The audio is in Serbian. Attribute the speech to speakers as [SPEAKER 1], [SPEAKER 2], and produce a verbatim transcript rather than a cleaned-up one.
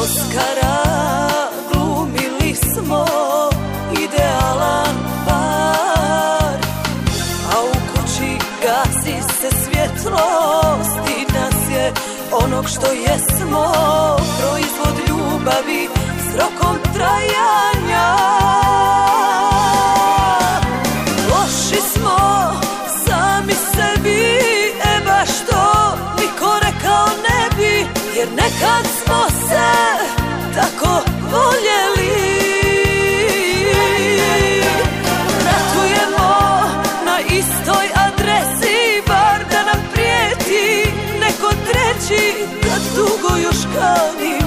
[SPEAKER 1] Oskara, glumili smo idealan par, a u kući gasi se svjetlo, stid nas je onog što jesmo, proizvod ljubavi s rokom trajanja. Loši smo sami sebi, e baš to niko rekao ne bi, jer nekad smo se tako voljeli. Ratujemo na istoj adresi, bar da nam prijeti neko treći, kad dugo još kanimo.